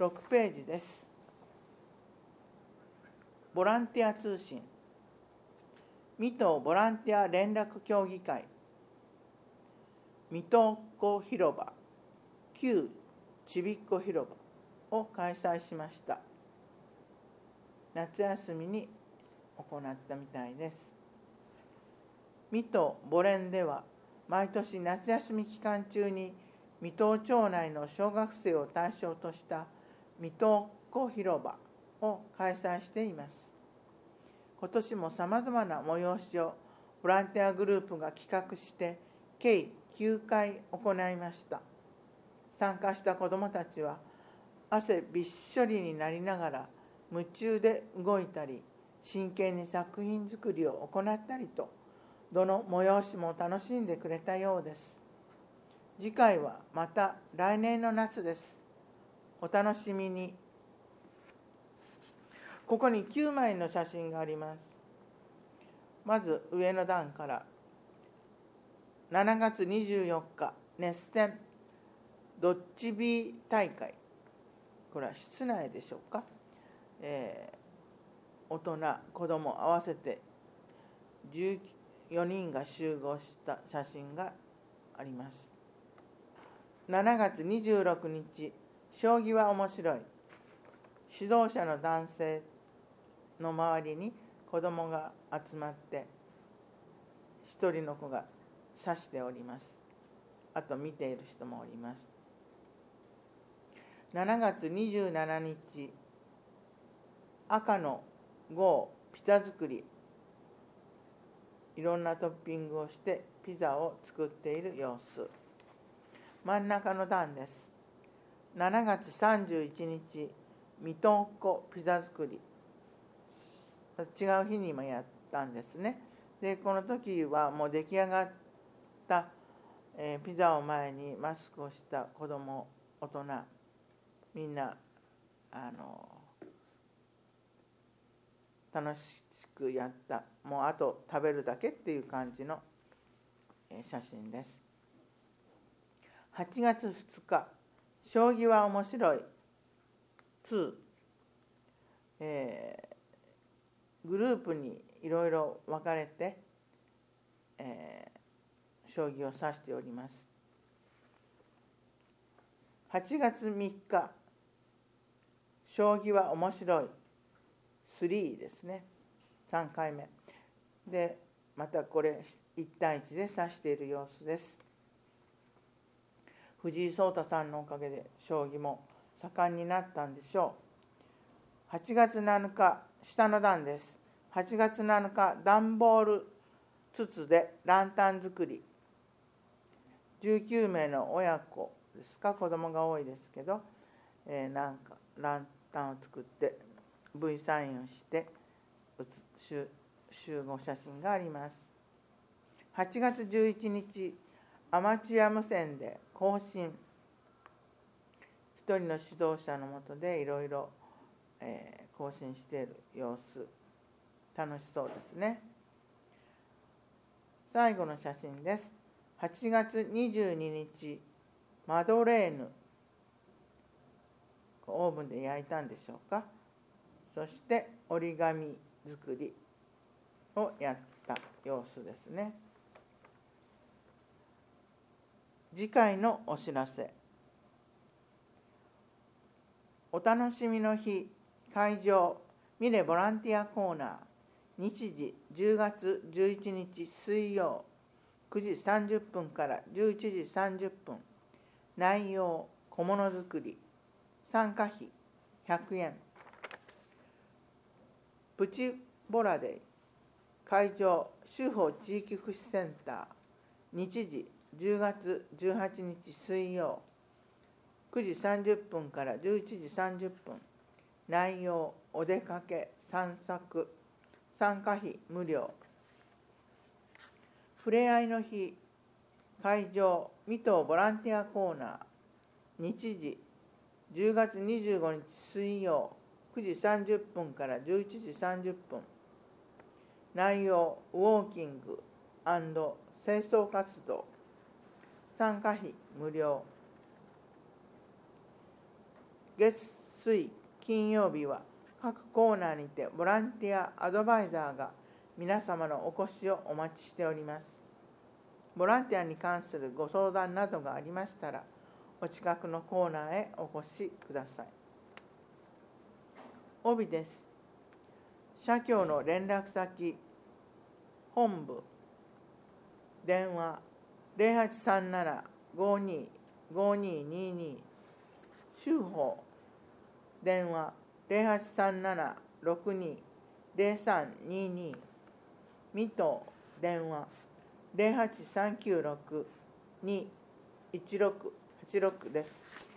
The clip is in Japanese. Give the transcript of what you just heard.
6ページです。ボランティア通信。水戸ボランティア連絡協議会、水戸っ子広場、旧ちびっこ広場を開催しました。夏休みに行ったみたいです。水戸ボレンでは、毎年夏休み期間中に水戸町内の小学生を対象とした水戸っ子広場を開催しています。今年もさまざまな催しをボランティアグループが企画して計9回行いました。参加した子どもたちは汗びっしょりになりながら夢中で動いたり、真剣に作品作りを行ったりと、どの催しも楽しんでくれたようです。次回はまた来年の夏です。お楽しみに。ここに9枚の写真があります。まず上の段から、7月24日、熱戦ドッジビー大会。これは室内でしょうか。大人、子ども合わせて14人が集合した写真があります。7月26日、将棋は面白い。指導者の男性の周りに子どもが集まって、一人の子が指しております。あと見ている人もおります。7月27日、赤の5ピザ作り。いろんなトッピングをしてピザを作っている様子。真ん中の段です。7月31日、水戸っ子ピザ作り。違う日にもやったんですね。で、この時はもう出来上がった、ピザを前にマスクをした子ども、大人、みんな楽しくやった。もうあと食べるだけっていう感じの写真です。8月2日、将棋は面白い2、グループにいろいろ分かれて、将棋を指しております。8月3日、将棋は面白い3ですね。3回目で、またこれ1対1で指している様子です。藤井聡太さんのおかげで将棋も盛んになったんでしょう。8月7日、下の段です。8月7日、段ボール筒でランタン作り。19名の親子ですか、子供が多いですけど、なんかランタンを作って V サインをして集合写真があります。8月11日、アマチュア無線で更新。一人の指導者のもとでいろいろ更新している様子。楽しそうですね。最後の写真です。8月22日、マドレーヌ。オーブンで焼いたんでしょうか。そして折り紙作りをやった様子ですね。次回のお知らせ。お楽しみの日、会場、ミレボランティアコーナー。日時10月11日水曜9時30分から11時30分。内容、小物作り。参加費100円。プチボラデイ。会場、州法地域福祉センター。日時10月18日水曜9時30分から11時30分。内容、お出かけ、散策。参加費無料。ふれあいの日、会場、水戸ボランティアコーナー。日時、10月25日水曜9時30分から11時30分。内容、ウォーキング&清掃活動。参加費無料。月水、金曜日は各コーナーにてボランティアアドバイザーが皆様のお越しをお待ちしております。ボランティアに関するご相談などがありましたら、お近くのコーナーへお越しください。帯です。社協の連絡先、本部、電話0837-52-5222、州法、電話0837-62-0322、水戸、電話08-396-21686です。